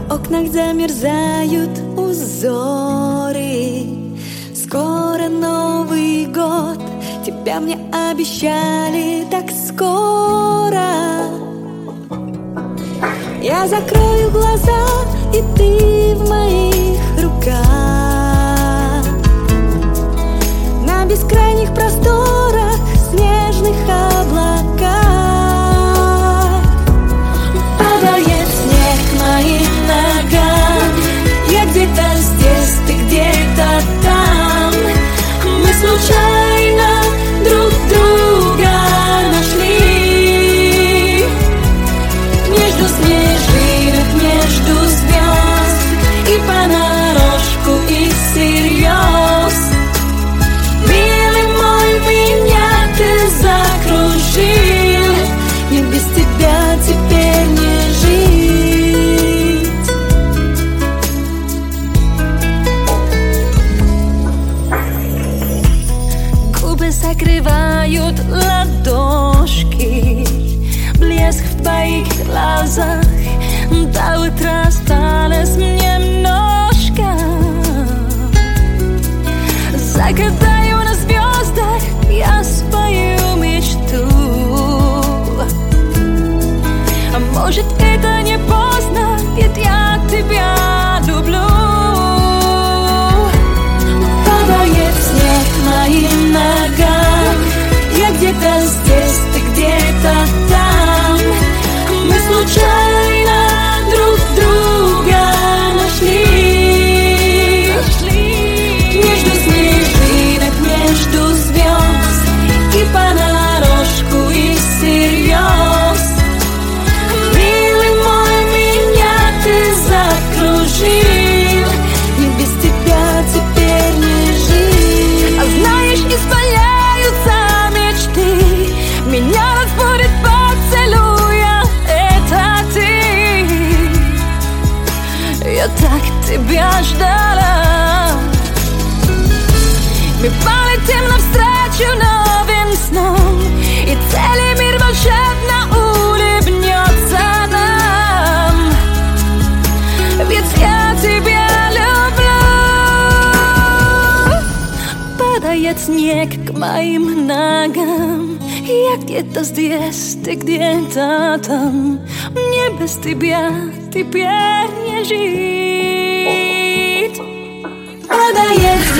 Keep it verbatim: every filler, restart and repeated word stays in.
В окнах замерзают узоры. Скоро Новый год, тебя мне обещали так скоро. Я закрою глаза, и ты в моих руках. На бескрайних просторах снежных облаках падает снег к моим ногам. Я где-то здесь, ты где-то там. Мы случайно друг друга нашли между снежинок, между звезд, и понарошку, и всерьез. Милый мой, меня ты закружил, мне без тебя теперь не жить. Губы закрывают ладошки, блеск в твоих глазах. До утра осталось мне немножко. Загадаю на звездах я свою мечту. А может, это не поздно, ведь я тебя люблю. Падает снег к моим ногам. Я где-то здесь, ты где-то там. Мы случайно друг друга нашли между снежинок, между звезд, и понарошку, и всерьез. Милый мой, меня ты закружил, мне без тебя теперь не жить. А знаешь, исполняются мечты, меня разбудит поцелуя, это ты. Я так тебя ждала. Мы полетим навстречу новым снам, и целый мир волшебно улыбнется нам. Ведь я тебя люблю. Падает снег к моим ногам. Я где-то здесь, ты где-то там. Мне без тебя теперь не жить. Падает снег